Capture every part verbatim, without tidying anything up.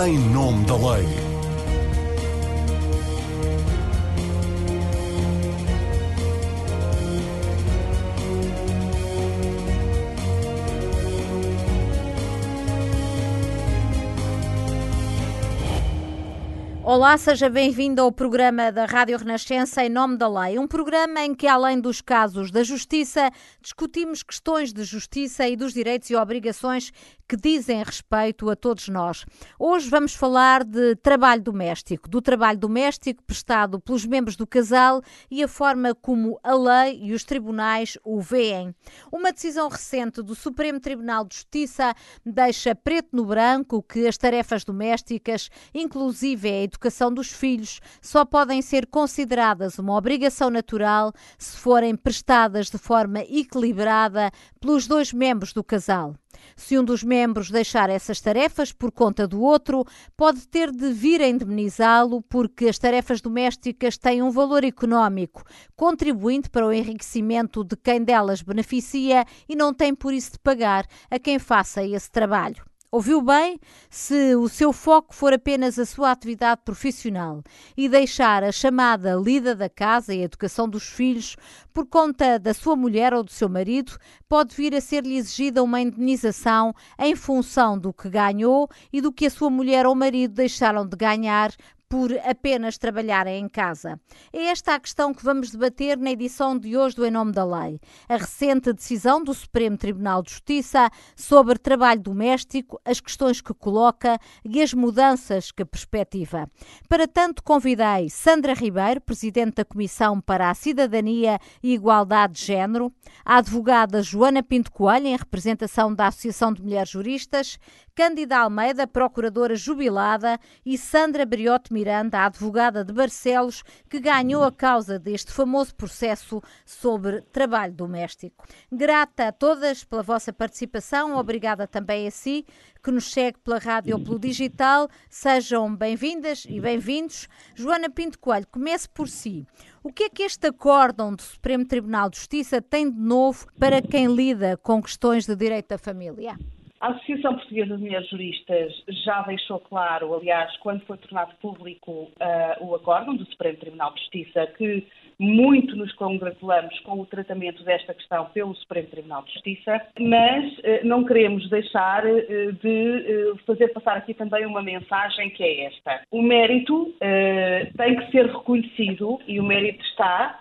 em nome da lei. Olá, seja bem-vindo ao programa da Rádio Renascença em nome da lei. Um programa em que, além dos casos da justiça, discutimos questões de justiça e dos direitos e obrigações que dizem respeito a todos nós. Hoje vamos falar de trabalho doméstico, do trabalho doméstico prestado pelos membros do casal e a forma como a lei e os tribunais o veem. Uma decisão recente do Supremo Tribunal de Justiça deixa preto no branco que as tarefas domésticas, inclusive a educação dos filhos, só podem ser consideradas uma obrigação natural se forem prestadas de forma equilibrada pelos dois membros do casal. Se um dos membros deixar essas tarefas por conta do outro, pode ter de vir a indemnizá-lo porque as tarefas domésticas têm um valor económico, contribuindo para o enriquecimento de quem delas beneficia e não tem por isso de pagar a quem faça esse trabalho. Ouviu bem? Se o seu foco for apenas a sua atividade profissional e deixar a chamada lida da casa e a educação dos filhos por conta da sua mulher ou do seu marido, pode vir a ser-lhe exigida uma indenização em função do que ganhou e do que a sua mulher ou marido deixaram de ganhar por apenas trabalharem em casa. É esta a questão que vamos debater na edição de hoje do Em Nome da Lei. A recente decisão do Supremo Tribunal de Justiça sobre trabalho doméstico, as questões que coloca e as mudanças que perspectiva. Para tanto, convidei Sandra Ribeiro, Presidente da Comissão para a Cidadania e Igualdade de Género, a advogada Joana Pinto Coelho, em representação da Associação de Mulheres Juristas, Cândida Almeida, Procuradora Jubilada, e Sandra Briote Miranda, a advogada de Barcelos, que ganhou a causa deste famoso processo sobre trabalho doméstico. Grata a todas pela vossa participação, obrigada também a si, que nos segue pela rádio ou pelo digital. Sejam bem-vindas e bem-vindos. Joana Pinto Coelho, comece por si. O que é que este acórdão do Supremo Tribunal de Justiça tem de novo para quem lida com questões de direito da família? A Associação Portuguesa de Mulheres Juristas já deixou claro, aliás, quando foi tornado público uh, o acórdão do Supremo Tribunal de Justiça, que muito nos congratulamos com o tratamento desta questão pelo Supremo Tribunal de Justiça, mas uh, não queremos deixar uh, de uh, fazer passar aqui também uma mensagem que é esta. O mérito uh, tem que ser reconhecido e o mérito está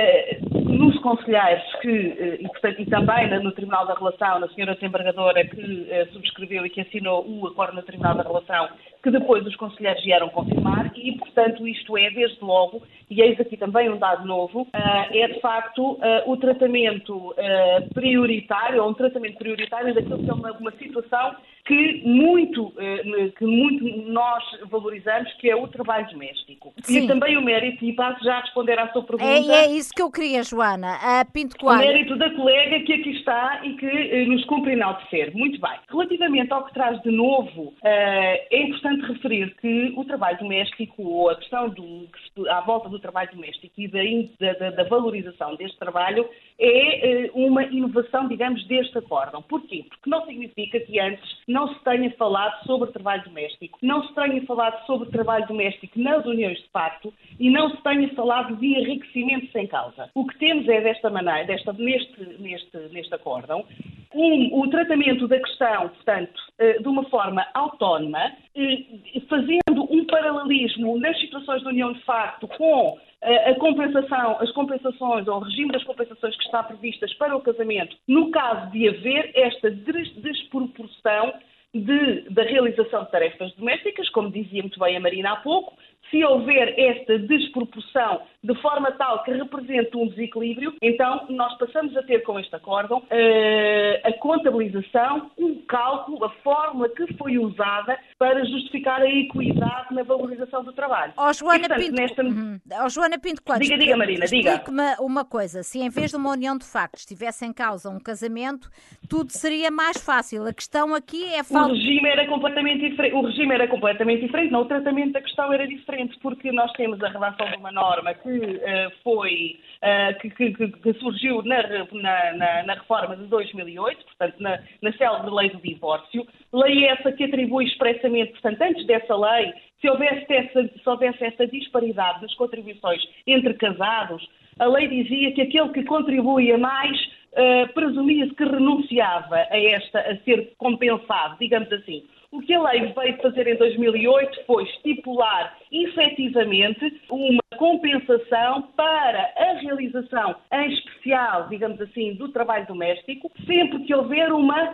uh, nos conselheiros que, uh, e, portanto, e também no Tribunal da Relação, na senhora desembargadora que uh, subscreveu e que assinou o acordo no Tribunal da Relação, que depois os conselheiros vieram confirmar e, portanto, isto é, desde logo, e eis aqui também um dado novo, uh, é de facto uh, o tratamento uh, prioritário, ou um tratamento prioritário daquilo que é uma, uma situação que muito, uh, que muito nós valorizamos, que é o trabalho doméstico. Sim. E também o mérito, e passo já a responder à sua pergunta. É, é isso que eu queria, Joana. A Pinto Coelho. O mérito da colega que aqui está e que uh, nos cumpre enaltecer. Muito bem. Relativamente ao que traz de novo, uh, é importante referir que o trabalho doméstico, ou a questão do, à volta do trabalho doméstico e da, da, da valorização deste trabalho, é uh, uma inovação, digamos, deste acórdão. Porquê? Porque não significa que antes não se tenha falado sobre trabalho doméstico, não se tenha falado sobre trabalho doméstico nas uniões de facto e não se tenha falado de enriquecimento sem causa. O que temos é desta maneira, desta, neste, neste, neste acórdão, um, o tratamento da questão, portanto, uh, de uma forma autónoma, uh, fazendo um paralelismo nas situações de união de facto com a compensação, as compensações ou o regime das compensações que está previstas para o casamento, no caso de haver esta desproporção de, da realização de tarefas domésticas, como dizia muito bem a Marina há pouco, se houver esta desproporção de forma tal que represente um desequilíbrio, então nós passamos a ter com este acórdão uh, a contabilização, o um cálculo, a fórmula que foi usada para justificar a equidade na valorização do trabalho. Ó Joana, e, portanto, Pinto, nesta... uhum. oh, Joana Pinto Coelho, diga, diga Marina, diga. Explique-me uma coisa, se em vez de uma união de facto estivesse em causa um casamento, tudo seria mais fácil. A questão aqui é... Fal... O regime era completamente diferente, o regime era completamente diferente, não, o tratamento da questão era diferente. essencialmente porque nós temos a redação de uma norma que uh, foi, uh, que, que, que surgiu na, na, na, na reforma de dois mil e oito, portanto, na, na célebre lei do divórcio, lei essa que atribui expressamente, portanto, antes dessa lei, se houvesse essa, se houvesse essa disparidade nas contribuições entre casados, a lei dizia que aquele que contribuía mais uh, presumia-se que renunciava a esta, a ser compensado, digamos assim. O que a lei veio fazer em dois mil e oito foi estipular efetivamente uma compensação para a realização em especial, digamos assim, do trabalho doméstico, sempre que houver uma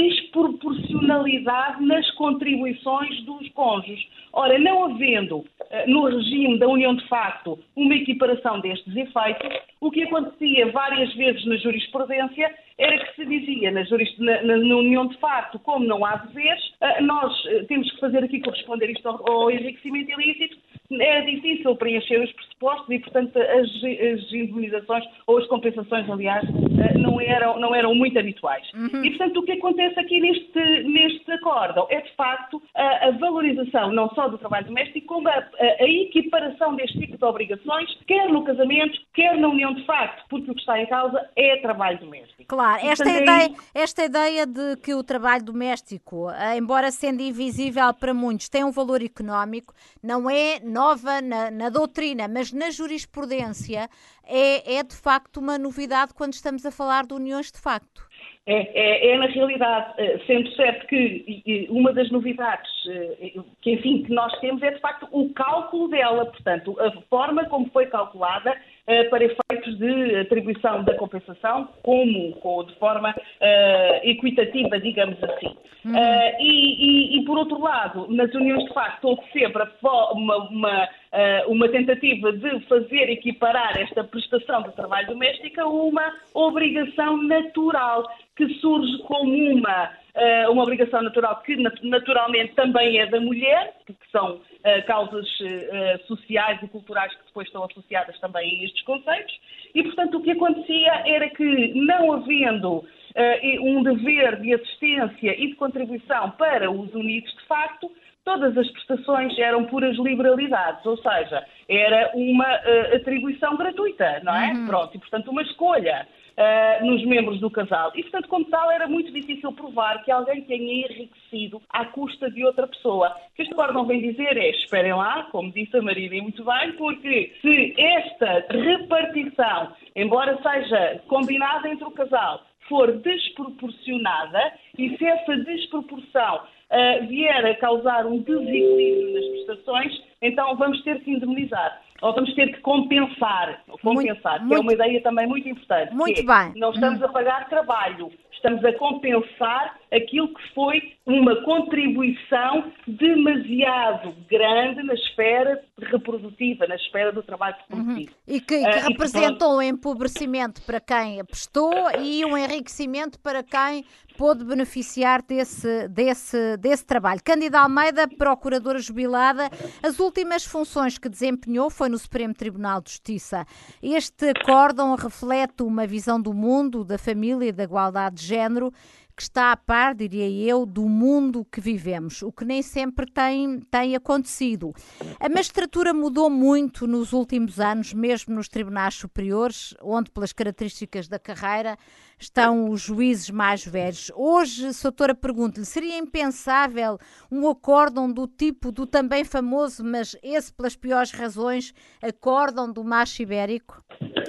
desproporcionalidade nas contribuições dos cônjuges. Ora, não havendo no regime da união de facto uma equiparação destes efeitos, o que acontecia várias vezes na jurisprudência era que se dizia na, juris, na, na, na união de facto, como não há deveres, nós temos que fazer aqui corresponder isto ao, ao enriquecimento ilícito, é difícil preencher os pressupostos e, portanto, as, as indemnizações ou as compensações, aliás, não eram, não eram muito habituais. Uhum. E, portanto, o que acontece aqui neste, neste acórdão é, de facto, a, a valorização não só do trabalho doméstico, como a, a, a equiparação deste tipo de obrigações, quer no casamento, quer na união de facto, porque o que está em causa é trabalho doméstico. Claro, esta, portanto, ideia, é... esta ideia de que o trabalho doméstico, embora sendo invisível para muitos, tem um valor económico, não é nova na, na doutrina, mas na jurisprudência é, é de facto uma novidade quando estamos a falar de uniões de facto. É, é, é na realidade, sendo certo que uma das novidades que, enfim, que nós temos é de facto o cálculo dela, portanto, a forma como foi calculada para efeitos de atribuição da compensação, como de forma uh, equitativa, digamos assim. Uhum. Uh, e, e, e, por outro lado, nas uniões de facto, houve sempre uma, uma, uh, uma tentativa de fazer equiparar esta prestação de trabalho doméstico a uma obrigação natural, que surge como uma, uh, uma obrigação natural que naturalmente também é da mulher, que são uh, causas uh, sociais e culturais que depois estão associadas também a estes conceitos, e portanto o que acontecia era que, não havendo uh, um dever de assistência e de contribuição para os unidos de facto, todas as prestações eram puras liberalidades, ou seja, era uma uh, atribuição gratuita, não é? Uhum. Pronto, e portanto uma escolha Uh, nos membros do casal. E, portanto, como tal, era muito difícil provar que alguém tenha enriquecido à custa de outra pessoa. O que este acórdão vem dizer é, esperem lá, como disse a Maria muito bem, porque se esta repartição, embora seja combinada entre o casal, for desproporcionada, e se essa desproporção uh, vier a causar um desequilíbrio nas prestações, então vamos ter que indemnizar. Ou vamos ter que compensar, compensar muito, que muito, é uma ideia também muito importante. Muito que bem. É, não estamos a pagar trabalho, estamos a compensar aquilo que foi uma contribuição demasiado grande na esfera reprodutiva, na esfera do trabalho reprodutivo. Uhum. E que, que uh, representou e, um empobrecimento para quem prestou e um enriquecimento para quem pôde beneficiar desse, desse, desse trabalho. Cândida Almeida, procuradora jubilada, as últimas funções que desempenhou foi no Supremo Tribunal de Justiça. Este acórdão reflete uma visão do mundo, da família e da igualdade de género, que está a par, diria eu, do mundo que vivemos, o que nem sempre tem, tem acontecido. A magistratura mudou muito nos últimos anos, mesmo nos tribunais superiores, onde, pelas características da carreira, estão os juízes mais velhos. Hoje, doutora, pergunto-lhe, seria impensável um acórdão do tipo do também famoso, mas esse pelas piores razões, acórdão do macho ibérico?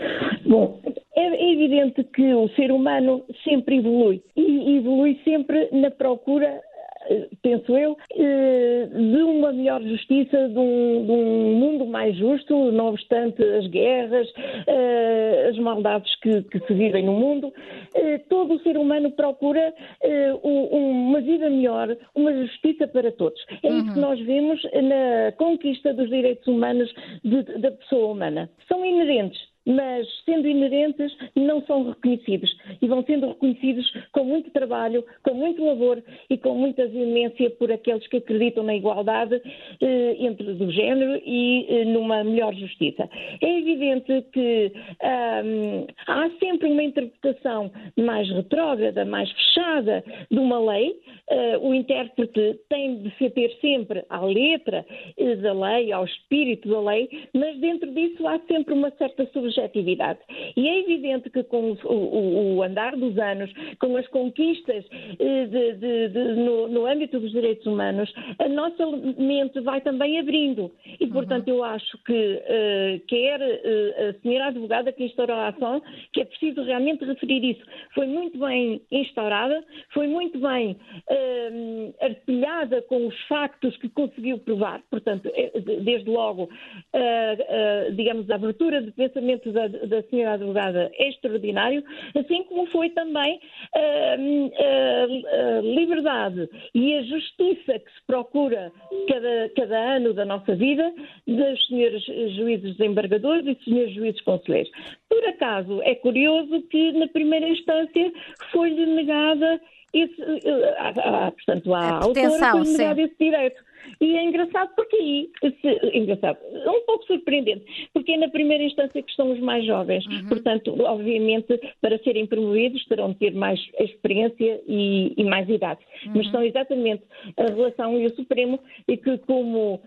Bom, é evidente que o ser humano sempre evolui e evolui sempre na procura, penso eu, de uma melhor justiça, de um, de um mundo mais justo, não obstante as guerras, as maldades que, que se vivem no mundo. Todo o ser humano procura uma vida melhor, uma justiça para todos. É isso que nós vemos na conquista dos direitos humanos de, da pessoa humana. São inerentes. mas sendo inerentes não são reconhecidos e vão sendo reconhecidos com muito trabalho, com muito labor e com muita veemência por aqueles que acreditam na igualdade eh, entre do género e eh, numa melhor justiça. É evidente que hum, há sempre uma interpretação mais retrógrada, mais fechada de uma lei. Uh, o intérprete tem de se ter sempre à letra uh, da lei, ao espírito da lei, mas dentro disso há sempre uma certa subjetividade. E é evidente que com o, o, o andar dos anos, com as conquistas uh, de, de, de, no, no âmbito dos direitos humanos, a nossa mente vai também abrindo. E, portanto, uhum. eu acho que uh, quer uh, a senhora advogada que instaurou a ação, que é preciso realmente referir isso. Foi muito bem instaurada, foi muito bem uh, artilhada com os factos que conseguiu provar. Portanto, desde logo, uh, uh, digamos, a abertura de pensamento da, da senhora advogada é extraordinário, assim como foi também a uh, uh, uh, liberdade e a justiça que se procura cada, cada ano da nossa vida dos senhores juízes desembargadores e dos senhores juízes conselheiros. Por acaso, é curioso que na primeira instância foi-lhe negada esse, a, a, portanto, à autora foi-lhe negado esse direito. E é engraçado porque aí, é engraçado, é um pouco surpreendente, porque é na primeira instância que estão os mais jovens, uhum. portanto, obviamente, para serem promovidos terão de ter mais experiência e, e mais idade, uhum. mas são exatamente a relação e o Supremo e que como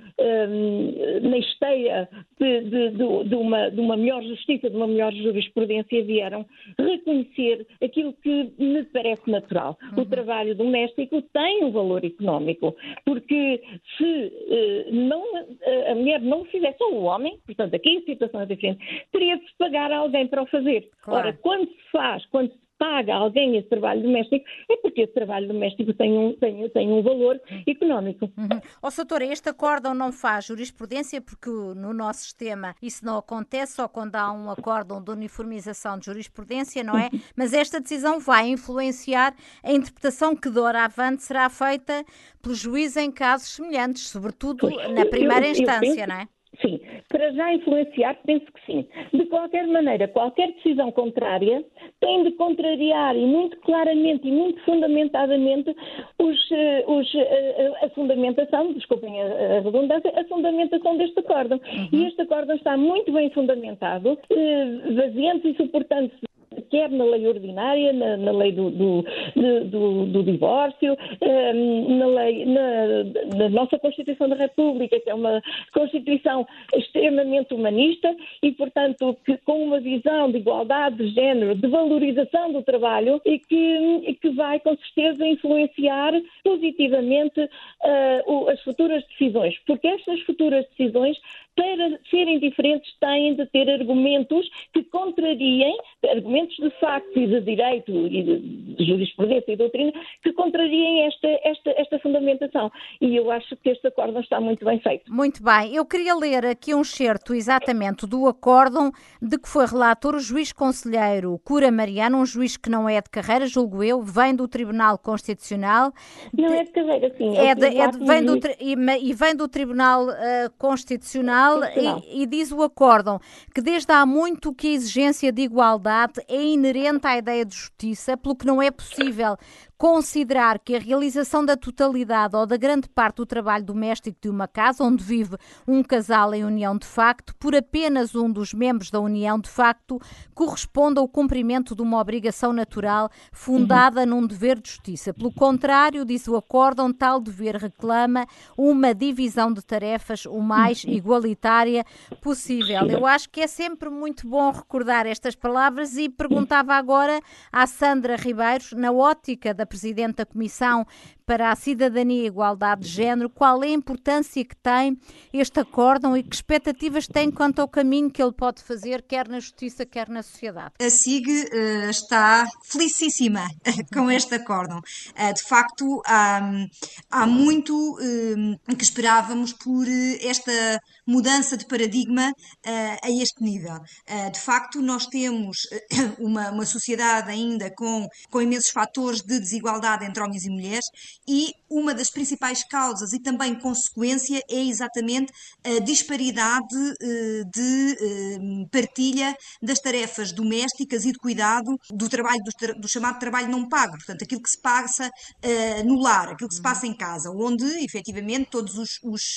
um, na esteia de, de, de, de, uma, de uma melhor justiça, de uma melhor jurisprudência vieram reconhecer aquilo que me parece natural. Uhum. O trabalho doméstico tem um valor económico, porque se uh, não, uh, a mulher não o fizesse, ou o homem, portanto aqui a situação é diferente, teria de se pagar a alguém para o fazer. Claro. Ora, quando se faz, quando se paga a alguém esse trabalho doméstico, é porque esse trabalho doméstico tem um, tem, tem um valor económico. Uhum. Ó, doutora, este acórdão não faz jurisprudência porque no nosso sistema isso não acontece, só quando há um acórdão de uniformização de jurisprudência, não é? Mas esta decisão vai influenciar a interpretação que doravante será feita pelo juiz em casos semelhantes, sobretudo pois, na primeira eu, instância, eu penso... não é? Sim, para já influenciar, penso que sim. De qualquer maneira, qualquer decisão contrária tem de contrariar e muito claramente e muito fundamentadamente os, os, a, a fundamentação, desculpem a, a redundância, a fundamentação deste acórdão. Uhum. E este acórdão está muito bem fundamentado, eh, baseando-se e suportando-se quer na lei ordinária, na, na lei do, do, do, do divórcio, um, na, lei, na, na nossa Constituição da República, que é uma Constituição extremamente humanista e, portanto, que, com uma visão de igualdade de género, de valorização do trabalho e que, e que vai, com certeza, influenciar positivamente uh, o, as futuras decisões, porque estas futuras decisões, para serem diferentes, têm de ter argumentos que contrariem, argumentos de facto e de direito e de, de jurisprudência e doutrina, que contrariem esta, esta, esta fundamentação. E eu acho que este acórdão está muito bem feito. Muito bem. Eu queria ler aqui um excerto exatamente do acórdão de que foi relator o juiz conselheiro Cura Mariano, um juiz que não é de carreira, julgo eu, vem do Tribunal Constitucional. Não de, é de carreira, sim. É de, é de, vem do, e, e vem do Tribunal uh, Constitucional. E, e diz o acórdão que desde há muito que a exigência de igualdade é inerente à ideia de justiça, pelo que não é possível considerar que a realização da totalidade ou da grande parte do trabalho doméstico de uma casa, onde vive um casal em união de facto, por apenas um dos membros da união de facto, corresponde ao cumprimento de uma obrigação natural fundada uhum. num dever de justiça. Pelo contrário, diz o acórdão, tal dever reclama uma divisão de tarefas o mais uhum. igualitária possível. Eu acho que é sempre muito bom recordar estas palavras e perguntava agora à Sandra Ribeiros, na ótica da Presidente da Comissão para a Cidadania e Igualdade de Género, qual é a importância que tem este acórdão e que expectativas tem quanto ao caminho que ele pode fazer, quer na justiça, quer na sociedade? A S I G uh, está felicíssima com este acórdão. Uh, de facto, há, há muito uh, que esperávamos por esta mudança de paradigma uh, a este nível. Uh, de facto, nós temos uma, uma sociedade ainda com, com imensos fatores de desigualdade entre homens e mulheres e uma das principais causas e também consequência é exatamente a disparidade uh, de uh, partilha das tarefas domésticas e de cuidado do trabalho, do, tra do chamado trabalho não pago, portanto, aquilo que se passa uh, no lar, aquilo que se passa em casa, onde, efetivamente, todos os, os,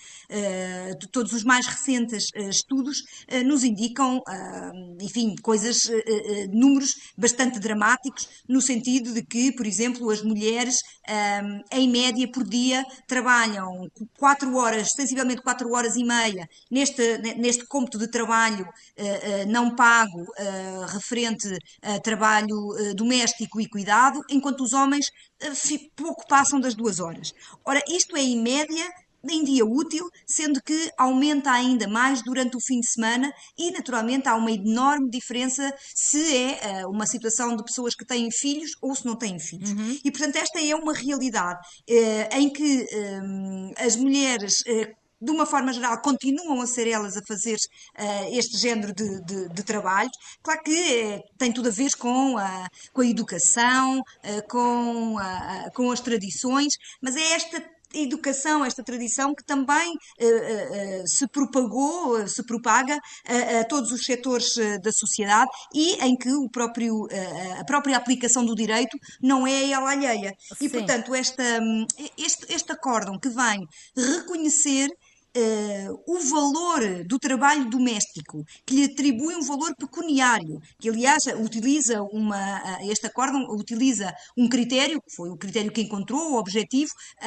uh, todos os mais recentes uh, estudos uh, nos indicam, uh, enfim, coisas, uh, uh, números bastante dramáticos, no sentido de que, por exemplo, as mulheres, um, em média, por dia, trabalham quatro horas, sensivelmente quatro horas e meia, neste, neste cômputo de trabalho uh, uh, não pago, uh, referente a trabalho uh, doméstico e cuidado, enquanto os homens uh, pouco passam das duas horas. Ora, isto é em média em dia útil, sendo que aumenta ainda mais durante o fim de semana e, naturalmente, há uma enorme diferença se é uh, uma situação de pessoas que têm filhos ou se não têm filhos. Uhum. E, portanto, esta é uma realidade uh, em que um, as mulheres... Uh, de uma forma geral, continuam a ser elas a fazer uh, este género de, de, de trabalho. Claro que uh, tem tudo a ver com a, com a educação, uh, com, a, com as tradições, mas é esta educação, esta tradição que também uh, uh, se propagou, uh, se propaga uh, a todos os setores uh, da sociedade e em que o próprio, uh, a própria aplicação do direito não é ela alheia. Sim. E, portanto, esta, este, este acórdão que vem reconhecer Uh, o valor do trabalho doméstico, que lhe atribui um valor pecuniário, que aliás utiliza uma, uh, este acórdão utiliza um critério, que foi o critério que encontrou, o objetivo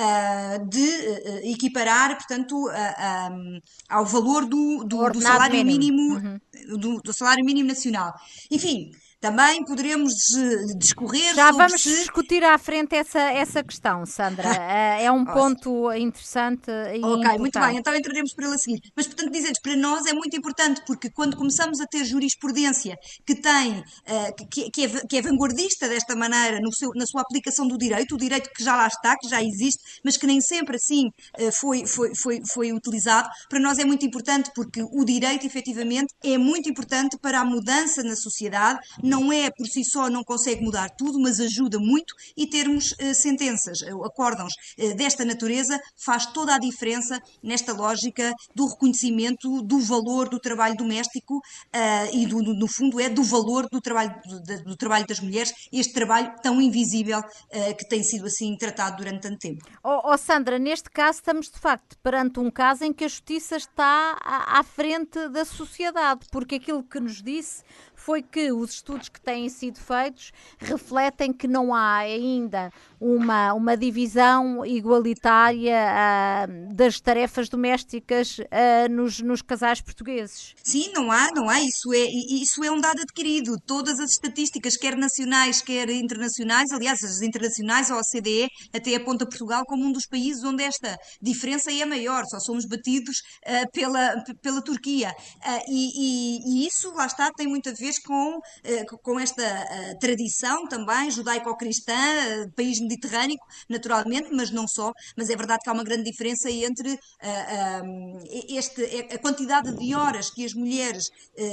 uh, de uh, equiparar, portanto, uh, um, ao valor do, do, do salário mínimo, mínimo uhum. do, do salário mínimo nacional. Enfim, também poderemos discorrer Já sobre vamos se... discutir à frente essa, essa questão, Sandra. É um ponto interessante e Ok, importante. Muito bem, então entraremos por ele a seguir. Mas, portanto, dizer-lhes, para nós é muito importante, porque quando começamos a ter jurisprudência que tem, uh, que, que, é, que é vanguardista desta maneira no seu, na sua aplicação do direito, o direito que já lá está, que já existe, mas que nem sempre assim uh, foi, foi, foi, foi utilizado, para nós é muito importante, porque o direito, efetivamente, é muito importante para a mudança na sociedade. Não é por si só, não consegue mudar tudo, mas ajuda muito, e termos uh, sentenças, uh, acórdãos uh, desta natureza faz toda a diferença nesta lógica do reconhecimento do valor do trabalho doméstico uh, e, do, no fundo, é do valor do trabalho, do, do trabalho das mulheres, este trabalho tão invisível uh, que tem sido assim tratado durante tanto tempo. Oh, oh Sandra, neste caso estamos de facto perante um caso em que a justiça está à, à frente da sociedade, porque aquilo que nos disse foi que os estudos que têm sido feitos refletem que não há ainda uma, uma divisão igualitária uh, das tarefas domésticas uh, nos, nos casais portugueses. Sim, não há, não há. Isso é, isso é um dado adquirido. Todas as estatísticas, quer nacionais, quer internacionais, aliás, as internacionais, a O C D E, até aponta Portugal como um dos países onde esta diferença é maior. Só somos batidos uh, pela, pela Turquia. Uh, e, e, e isso, lá está, tem muito a ver com, uh, com esta uh, tradição também judaico-cristã, uh, país mediterrâneo, naturalmente, mas não só. Mas é verdade que há uma grande diferença entre uh, um, este, a quantidade de horas que as mulheres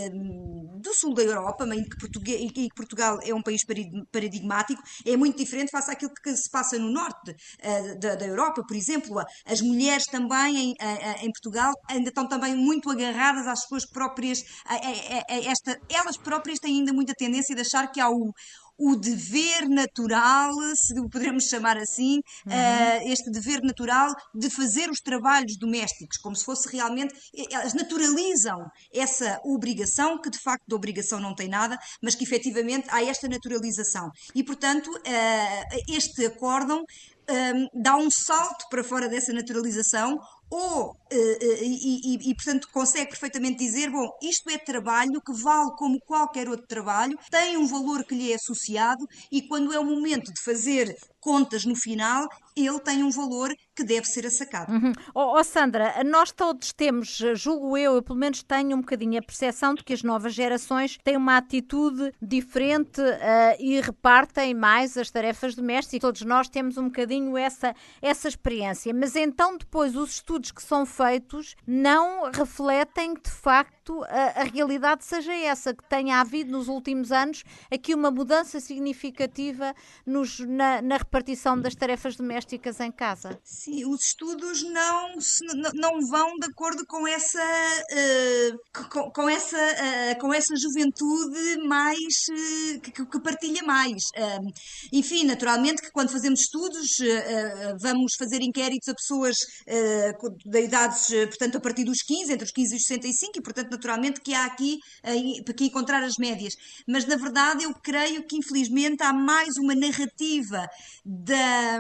um, do sul da Europa, em que, Portugal, em que Portugal é um país paradigmático, é muito diferente face àquilo que se passa no norte uh, da, da Europa, por exemplo. As mulheres também em, em Portugal ainda estão também muito agarradas às suas próprias, a, a, a esta, elas próprias têm ainda muita tendência de achar que há o o dever natural, se o poderemos chamar assim, uhum. uh, este dever natural de fazer os trabalhos domésticos, como se fosse realmente, elas naturalizam essa obrigação, que de facto de obrigação não tem nada, mas que efetivamente há esta naturalização. E, portanto, uh, este acórdão um, dá um salto para fora dessa naturalização, ou, uh, uh, e, e, e, portanto, consegue perfeitamente dizer, bom, isto é trabalho que vale como qualquer outro trabalho, tem um valor que lhe é associado e quando é o momento de fazer contas no final, ele tem um valor que deve ser assacado. Uhum. Oh, oh Sandra, nós todos temos, julgo eu, eu pelo menos tenho um bocadinho a percepção de que as novas gerações têm uma atitude diferente uh, e repartem mais as tarefas domésticas. Todos nós temos um bocadinho essa, essa experiência, mas então depois os estudos que são feitos não refletem de facto facto a, a realidade seja essa, que tenha havido nos últimos anos aqui uma mudança significativa nos, na, na repartição das tarefas domésticas em casa. Sim, os estudos não, não vão de acordo com essa, uh, com, com, essa, uh, com essa juventude mais, uh, que, que partilha mais. Uh, enfim, naturalmente que quando fazemos estudos uh, vamos fazer inquéritos a pessoas uh, de idades, portanto, a partir dos quinze, entre os quinze e os sessenta e cinco, e portanto, naturalmente que há aqui, uh, aqui encontrar as médias. Mas, na verdade, eu creio que, infelizmente, há mais uma narrativa da,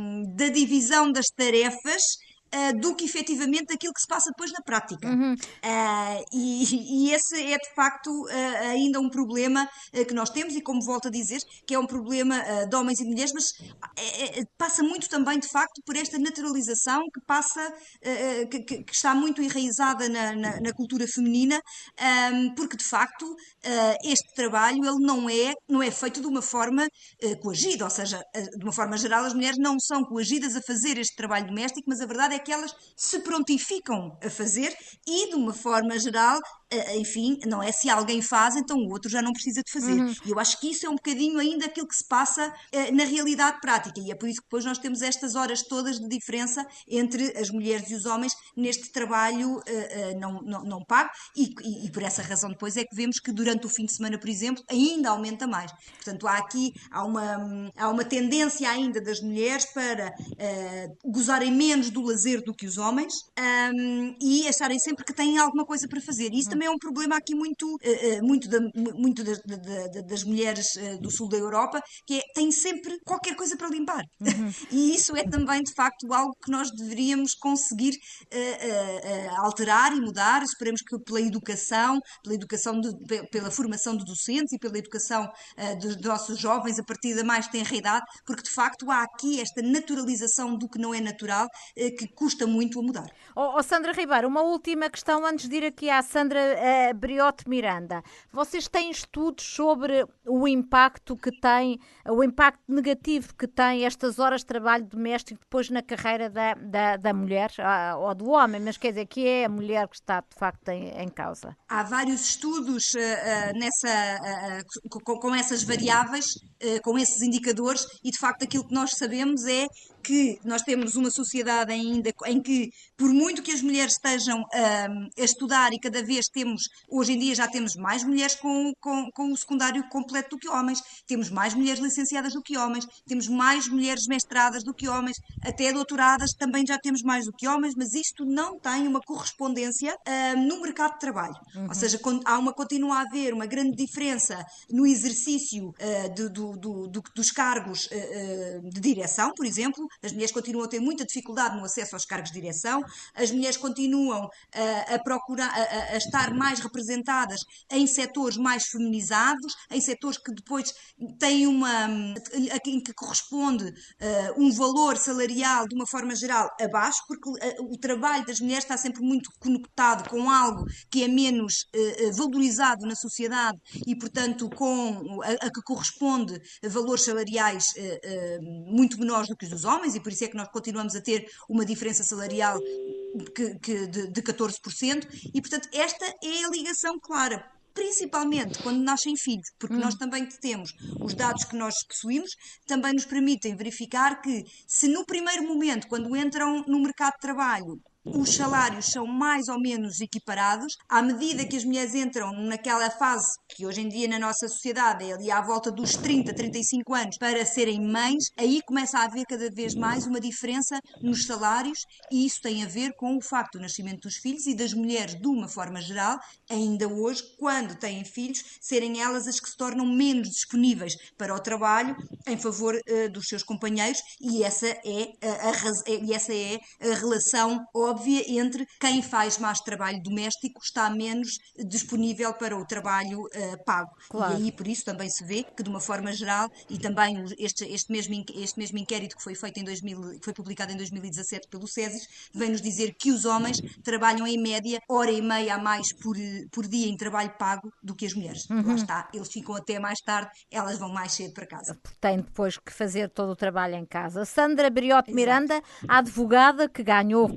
da divisão das tarefas uh, do que efetivamente aquilo que se passa depois na prática. Uhum. Uh, e, e esse é de facto uh, ainda um problema uh, que nós temos, e como volto a dizer, que é um problema uh, de homens e de mulheres, mas é, é, passa muito também de facto por esta naturalização que passa, uh, que, que está muito enraizada na, na, na cultura feminina, um, porque de facto uh, este trabalho ele não é, não é feito de uma forma uh, coagida, ou seja, uh, de uma forma geral as mulheres não são coagidas a fazer este trabalho doméstico, mas a verdade é que elas se prontificam a fazer e de uma forma geral, enfim, não é se alguém faz, então o outro já não precisa de fazer. Uhum. E eu acho que isso é um bocadinho ainda aquilo que se passa uh, na realidade prática, e é por isso que depois nós temos estas horas todas de diferença entre as mulheres e os homens neste trabalho uh, uh, não, não, não pago, e, e, e por essa razão depois é que vemos que durante o fim de semana, por exemplo, ainda aumenta mais. Portanto, há aqui há uma, há uma tendência ainda das mulheres para uh, gozarem menos do lazer do que os homens, um, e acharem sempre que têm alguma coisa para fazer. E isso também é um problema aqui muito, uh, muito, da, muito das, da, da, das mulheres uh, do sul da Europa, que é, têm sempre qualquer coisa para limpar. Uhum. E isso é também, de facto, algo que nós deveríamos conseguir uh, uh, uh, alterar e mudar. Esperemos que pela educação, pela educação, de, pela formação de docentes e pela educação uh, dos nossos jovens a partir da mais tenra idade, porque de facto há aqui esta naturalização do que não é natural, uh, que custa muito a mudar. Oh, oh, Sandra Ribeiro, uma última questão antes de ir aqui à Sandra uh, Briote Miranda. Vocês têm estudos sobre o impacto que tem, o impacto negativo que tem estas horas de trabalho doméstico depois na carreira da, da, da mulher uh, ou do homem, mas quer dizer que é a mulher que está de facto em, em causa? Há vários estudos uh, uh, nessa, uh, com, com essas variáveis, uh, com esses indicadores, e de facto aquilo que nós sabemos é que nós temos uma sociedade ainda em que, por muito que as mulheres estejam um, a estudar, e cada vez temos, hoje em dia já temos mais mulheres com, com, com o secundário completo do que homens, temos mais mulheres licenciadas do que homens, temos mais mulheres mestradas do que homens, até doutoradas também já temos mais do que homens, mas isto não tem uma correspondência um, no mercado de trabalho. Uhum. Ou seja, há uma, continua a haver uma grande diferença no exercício uh, de, do, do, do, dos cargos uh, de direção, por exemplo. As mulheres continuam a ter muita dificuldade no acesso aos cargos de direção, as mulheres continuam uh, a procurar, a, a estar mais representadas em setores mais feminizados, em setores que depois têm uma, em que corresponde uh, um valor salarial de uma forma geral abaixo, porque uh, o trabalho das mulheres está sempre muito conectado com algo que é menos uh, valorizado na sociedade e, portanto, com a, a que corresponde a valores salariais uh, uh, muito menores do que os dos homens, e por isso é que nós continuamos a ter uma diferença salarial que, que de, de catorze por cento, e portanto esta é a ligação clara, principalmente quando nascem filhos, porque hum. nós também temos os dados que nós possuímos, também nos permitem verificar que se no primeiro momento, quando entram no mercado de trabalho, os salários são mais ou menos equiparados, à medida que as mulheres entram naquela fase que hoje em dia na nossa sociedade é ali à volta dos trinta, trinta e cinco anos para serem mães, aí começa a haver cada vez mais uma diferença nos salários, e isso tem a ver com o facto do nascimento dos filhos e das mulheres de uma forma geral, ainda hoje, quando têm filhos, serem elas as que se tornam menos disponíveis para o trabalho em favor uh, dos seus companheiros, e essa é a, a, a, essa é a relação óbvia entre quem faz mais trabalho doméstico está menos disponível para o trabalho uh, pago. Claro. E aí por isso também se vê que de uma forma geral, e também este, este, mesmo, este mesmo inquérito que foi feito em dois mil, que foi publicado em dois mil e dezassete pelo SESIS, vem nos dizer que os homens trabalham em média hora e meia a mais por, por dia em trabalho pago do que as mulheres. Uhum. Lá está, eles ficam até mais tarde, elas vão mais cedo para casa. Tem depois que fazer todo o trabalho em casa. Sandra Briote Miranda, a advogada que ganhou o curso na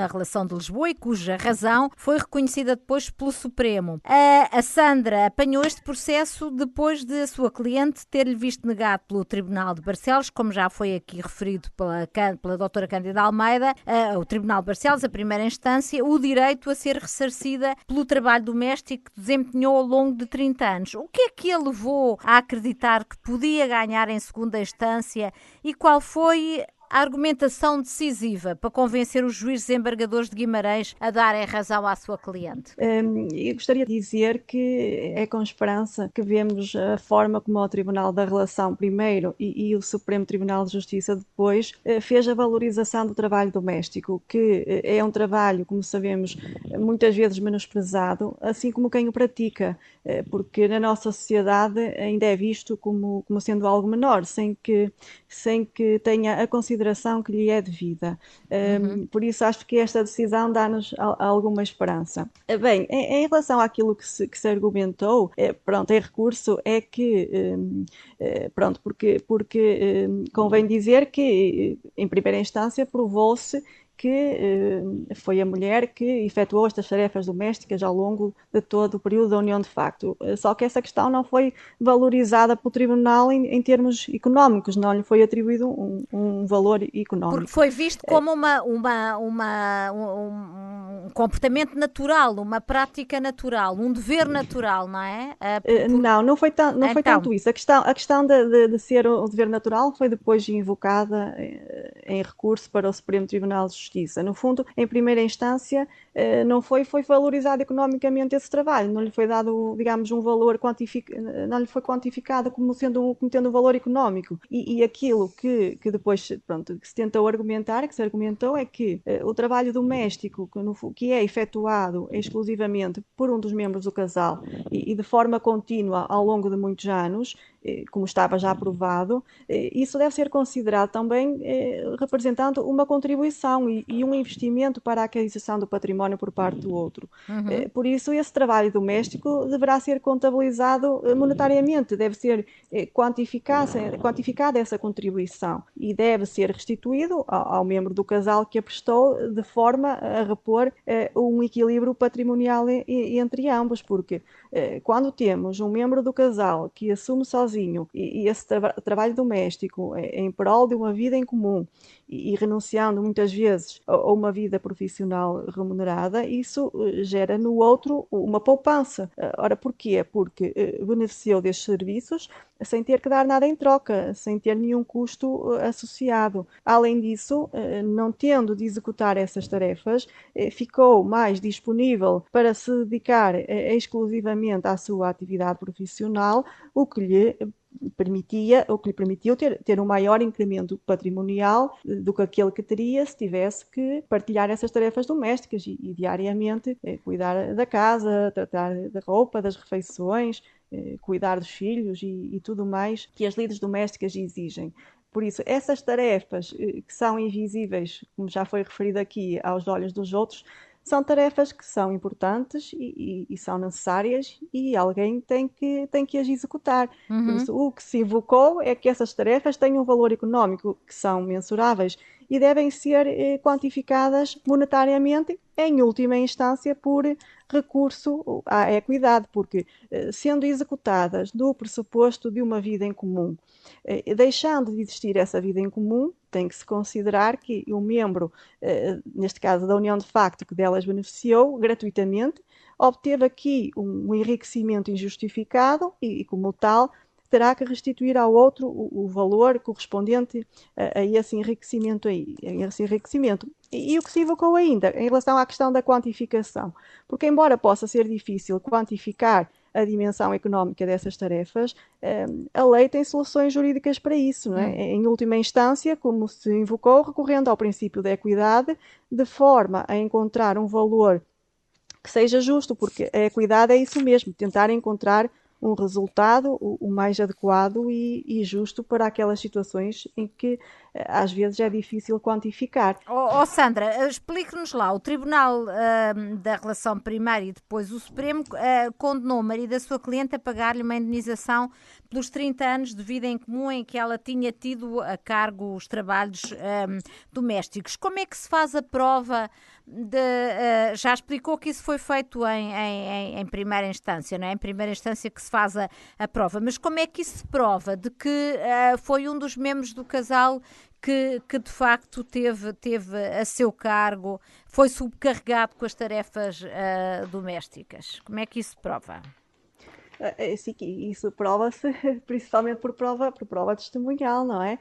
Relação de Lisboa e cuja razão foi reconhecida depois pelo Supremo. A, a Sandra apanhou este processo depois de a sua cliente ter-lhe visto negado pelo Tribunal de Barcelos, como já foi aqui referido pela, pela doutora Cândida Almeida, uh, o Tribunal de Barcelos, a primeira instância, o direito a ser ressarcida pelo trabalho doméstico que desempenhou ao longo de trinta anos. O que é que a levou a acreditar que podia ganhar em segunda instância e qual foi a argumentação decisiva para convencer os juízes desembargadores de Guimarães a darem razão à sua cliente? Um, eu gostaria de dizer que é com esperança que vemos a forma como o Tribunal da Relação primeiro e, e o Supremo Tribunal de Justiça depois fez a valorização do trabalho doméstico, que é um trabalho, como sabemos, muitas vezes menosprezado, assim como quem o pratica, porque na nossa sociedade ainda é visto como, como sendo algo menor, sem que, sem que tenha a consideração que lhe é devida. Um, uhum. Por isso acho que esta decisão dá-nos alguma esperança. Bem, em, em relação àquilo que se, que se argumentou, é, pronto, em recurso é que, um, é, pronto, porque, porque um, convém dizer que em primeira instância provou-se que eh, foi a mulher que efetuou estas tarefas domésticas ao longo de todo o período da união de facto. Só que essa questão não foi valorizada pelo Tribunal em, em termos económicos, não lhe foi atribuído um, um valor económico. Porque foi visto como uma, uma, uma, um, um comportamento natural, uma prática natural, um dever natural, não é? Por... Não, não foi, não então... foi tanto isso. A questão, a questão de, de, de ser o dever natural foi depois invocada em, em recurso para o Supremo Tribunal de Justiça. Justiça. No fundo, em primeira instância, não foi, foi valorizado economicamente esse trabalho, não lhe foi dado, digamos, um valor quantificado, não lhe foi quantificado como sendo como tendo um valor económico. E, e aquilo que, que depois, pronto, que se tentou argumentar, que se argumentou, é que uh, o trabalho doméstico que, no, que é efetuado exclusivamente por um dos membros do casal e, e de forma contínua ao longo de muitos anos, como estava já aprovado, isso deve ser considerado também eh, representando uma contribuição e, e um investimento para a aquisição do património por parte do outro. Uhum. Eh, por isso, esse trabalho doméstico deverá ser contabilizado monetariamente, deve ser eh, quantificada, quantificada essa contribuição e deve ser restituído ao, ao membro do casal que a prestou de forma a repor eh, um equilíbrio patrimonial e, e, entre ambos, porque eh, quando temos um membro do casal que assume sozinho e, e esse tra trabalho doméstico é, em prol de uma vida em comum e, e renunciando muitas vezes a, a uma vida profissional remunerada, isso uh, gera no outro uma poupança. Uh, ora, porquê? Porque uh, beneficiou destes serviços sem ter que dar nada em troca, sem ter nenhum custo uh, associado. Além disso, uh, não tendo de executar essas tarefas, uh, ficou mais disponível para se dedicar uh, exclusivamente à sua atividade profissional, o que lhe permitia, ou que lhe permitiu ter, ter um maior incremento patrimonial do que aquele que teria se tivesse que partilhar essas tarefas domésticas e, e diariamente eh, cuidar da casa, tratar da roupa, das refeições, eh, cuidar dos filhos e, e tudo mais que as lides domésticas exigem. Por isso, essas tarefas eh, que são invisíveis, como já foi referido aqui, aos olhos dos outros, são tarefas que são importantes e, e, e são necessárias e alguém tem que, tem que as executar. Uhum. Por isso, o que se invocou é que essas tarefas tenham um valor económico que são mensuráveis e devem ser eh, quantificadas monetariamente, em última instância, por recurso à equidade, porque eh, sendo executadas do pressuposto de uma vida em comum, eh, deixando de existir essa vida em comum, tem que se considerar que o membro, eh, neste caso da união de facto, que delas beneficiou gratuitamente, obteve aqui um, um enriquecimento injustificado e, e como tal, terá que restituir ao outro o, o valor correspondente a, a esse enriquecimento. Aí, a esse enriquecimento. E, e o que se invocou ainda, em relação à questão da quantificação, porque embora possa ser difícil quantificar a dimensão económica dessas tarefas, a lei tem soluções jurídicas para isso, não é? Em última instância, como se invocou, recorrendo ao princípio da equidade, de forma a encontrar um valor que seja justo, porque a equidade é isso mesmo, tentar encontrar um resultado o, o mais adequado e, e justo para aquelas situações em que às vezes é difícil quantificar. Oh, oh Sandra, explique-nos lá, o Tribunal uh, da Relação Primária e depois o Supremo uh, condenou o marido da sua cliente a pagar-lhe uma indenização pelos trinta anos de vida em comum em que ela tinha tido a cargo os trabalhos um, domésticos. Como é que se faz a prova de... Uh, já explicou que isso foi feito em, em, em primeira instância, não é? Em primeira instância que se faz a, a prova, mas como é que isso se prova de que uh, foi um dos membros do casal Que, que de facto teve, teve a seu cargo, foi subcarregado com as tarefas uh, domésticas? Como é que isso se prova? É, sim, isso prova-se principalmente por prova, por prova testemunhal, não é?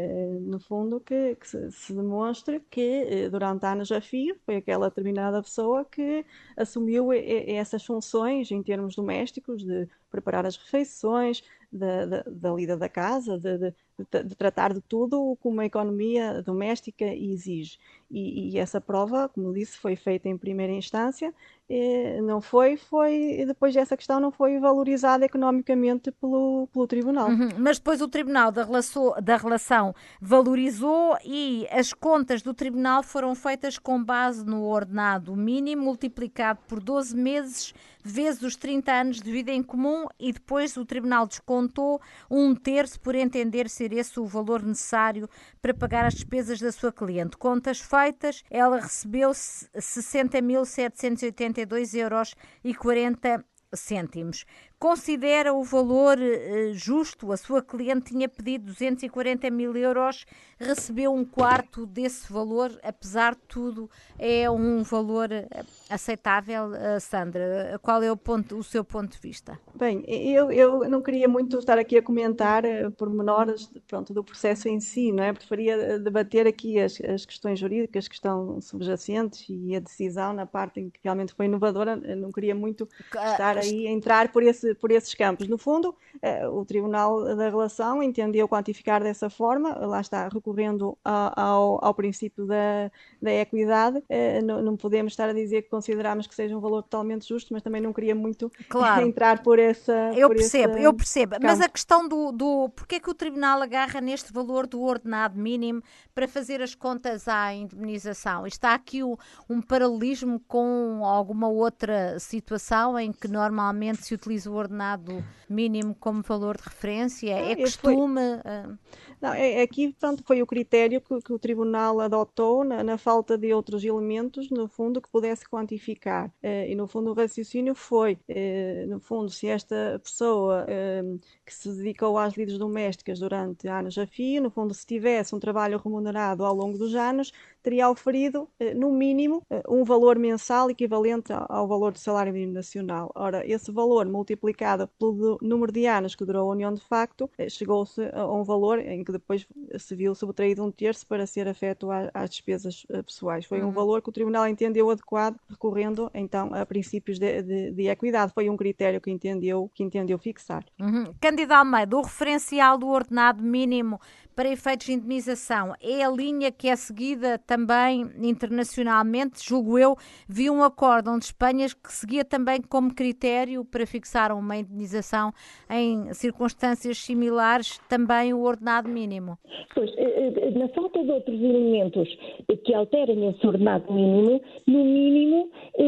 No fundo, que, que se, se demonstra que durante anos a fio foi aquela determinada pessoa que assumiu essas funções em termos domésticos, de preparar as refeições, da, da, da lida da casa, de, de, de tratar de tudo como a economia doméstica exige. E, e essa prova, como disse, foi feita em primeira instância, não foi, foi, depois dessa questão não foi valorizada economicamente pelo, pelo Tribunal. Uhum, mas depois o Tribunal da relação, da relação valorizou e as contas do Tribunal foram feitas com base no ordenado mínimo multiplicado por doze meses vezes os trinta anos de vida em comum e depois o Tribunal descontou um terço por entender ser esse o valor necessário para pagar as despesas da sua cliente. Contas feitas, ela recebeu sessenta mil setecentos e oitenta e dois euros e quarenta cêntimos. Considera o valor uh, justo? A sua cliente tinha pedido duzentos e quarenta mil euros, recebeu um quarto desse valor, apesar de tudo, é um valor aceitável, uh, Sandra? Qual é o, ponto, o seu ponto de vista? Bem, eu, eu não queria muito estar aqui a comentar uh, pormenores pronto, do processo em si, não é? Preferia debater aqui as, as questões jurídicas que estão subjacentes e a decisão na parte em que realmente foi inovadora. Eu não queria muito estar aí a entrar por esse por esses campos. No fundo, o Tribunal da Relação entendeu quantificar dessa forma, lá está, recorrendo ao, ao princípio da, da equidade. Não, não podemos estar a dizer que consideramos que seja um valor totalmente justo, mas também não queria muito claro. entrar por essa Eu por percebo, eu percebo. campo. Mas a questão do, do... Porquê é que o Tribunal agarra neste valor do ordenado mínimo para fazer as contas à indemnização? Está aqui o, um paralelismo com alguma outra situação em que normalmente se utiliza o ordenado mínimo como valor de referência? É costume? Foi... Não, é, aqui pronto, foi o critério que, que o Tribunal adotou na, na falta de outros elementos, no fundo, que pudesse quantificar. Uh, e no fundo o raciocínio foi, uh, no fundo, se esta pessoa uh, que se dedicou às lides domésticas durante anos a fio, no fundo, se tivesse um trabalho remunerado ao longo dos anos, teria oferido, uh, no mínimo, uh, um valor mensal equivalente ao, ao valor do salário mínimo nacional. Ora, esse valor multiplicado pelo número de anos que durou a união de facto, uh, chegou-se a um valor em que depois se viu subtraído um terço para ser afeto às despesas pessoais. Foi um uhum. valor que o Tribunal entendeu adequado, recorrendo então a princípios de, de, de equidade. Foi um critério que entendeu, que entendeu fixar. Uhum. Cândida Almeida, o referencial do ordenado mínimo para efeitos de indemnização é a linha que é seguida também internacionalmente? Julgo eu, vi um acórdão de Espanha que seguia também como critério para fixar uma indemnização em circunstâncias similares também o ordenado mínimo. Pois, na falta de outros elementos que alterem esse ordenado mínimo, no mínimo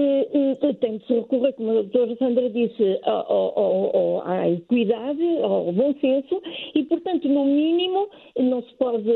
tem de se recorrer, como a doutora Sandra disse, ao, ao, ao, à equidade, ao bom senso e, portanto, no mínimo não se pode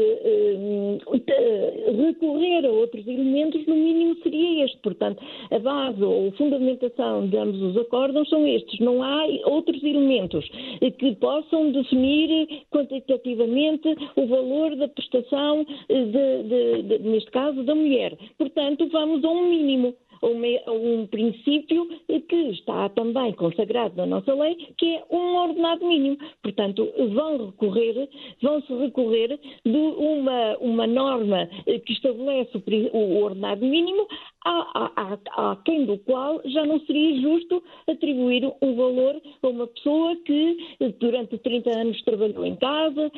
uh, recorrer a outros elementos, no mínimo seria este. Portanto, a base ou a fundamentação de ambos os acórdãos são estes. Não há outros elementos que possam definir quantitativamente o valor da prestação, de, de, de, neste caso, da mulher. Portanto, vamos a um mínimo. a um princípio que está também consagrado na nossa lei, que é um ordenado mínimo. Portanto, vão recorrer, vão-se recorrer de uma, uma norma que estabelece o ordenado mínimo há, há, há quem do qual já não seria justo atribuir um valor a uma pessoa que durante trinta anos trabalhou em casa,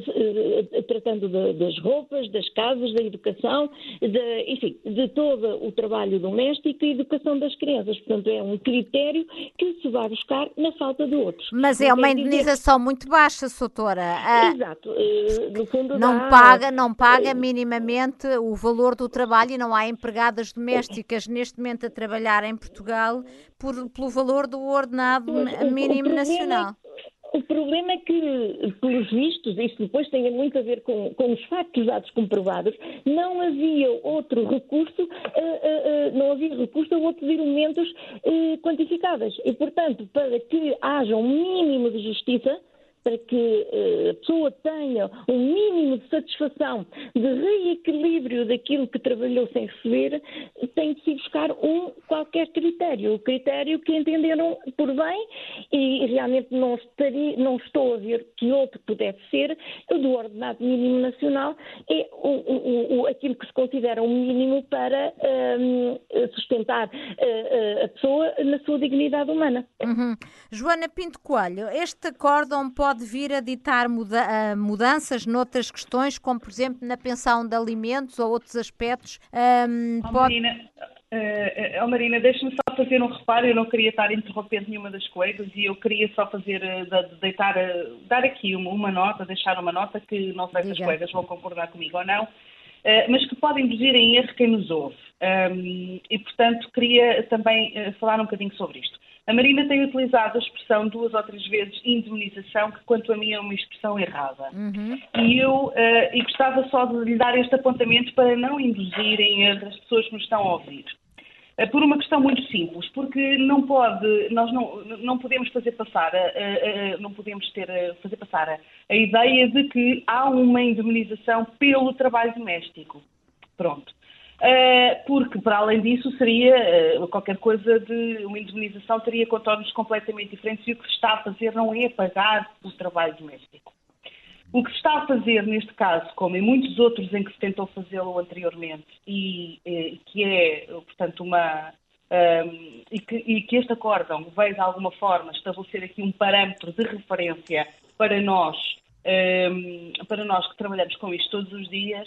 tratando de, das roupas, das casas, da educação, de, enfim, de todo o trabalho doméstico e educação das crianças. Portanto, é um critério que se vai buscar na falta de outros. Mas é uma indenização dizer... muito baixa, doutora. Ah, Exato. No fundo, não dá... paga, não paga minimamente o valor do trabalho e não há empregadas domésticas neste momento a trabalhar em Portugal por, pelo valor do ordenado Mas, mínimo o, o nacional. É, o problema é que, pelos vistos, isto depois tem muito a ver com, com os factos dados comprovados, não havia outro recurso, uh, uh, uh, não havia recurso a outros elementos uh, quantificáveis. E, portanto, para que haja um mínimo de justiça, para que uh, a pessoa tenha um mínimo de satisfação, de reequilíbrio daquilo que trabalhou sem receber, tem de se buscar um qualquer critério, o critério que entenderam por bem, e realmente não, estaria, não estou a ver que outro pudesse ser. O do ordenado mínimo nacional é o, o, o, aquilo que se considera um mínimo para um, sustentar uh, a pessoa na sua dignidade humana. Uhum. Joana Pinto Coelho, este acórdão pode pode vir a ditar muda- mudanças noutras questões, como por exemplo na pensão de alimentos ou outros aspectos? Um, oh, pode... Marina, uh, oh, Marina, deixa-me só fazer um reparo, eu não queria estar interrompendo nenhuma das colegas e eu queria só fazer, uh, deitar, uh, dar aqui uma, uma nota, deixar uma nota que não sei se as colegas vão concordar comigo ou não, uh, mas que pode induzir em erro quem nos ouve. Um, e, portanto, queria também uh, falar um bocadinho sobre isto. A Marina tem utilizado a expressão duas ou três vezes indemnização, que quanto a mim é uma expressão errada. Uhum. E eu uh, e gostava só de lhe dar este apontamento para não induzir em erro as pessoas que nos estão a ouvir. Uh, por uma questão muito simples, porque não pode, nós não, não podemos fazer passar, a, a, a, não podemos ter, a, fazer passar a, a ideia de que há uma indemnização pelo trabalho doméstico. Pronto. Uh, porque, para além disso, seria uh, qualquer coisa de uma indemnização teria contornos completamente diferentes e o que se está a fazer não é pagar o trabalho doméstico. O que se está a fazer neste caso, como em muitos outros em que se tentou fazê-lo anteriormente, e, e que é, portanto, uma... Um, e, que, e que este acórdão veio, de alguma forma, estabelecer aqui um parâmetro de referência para nós, um, para nós que trabalhamos com isto todos os dias,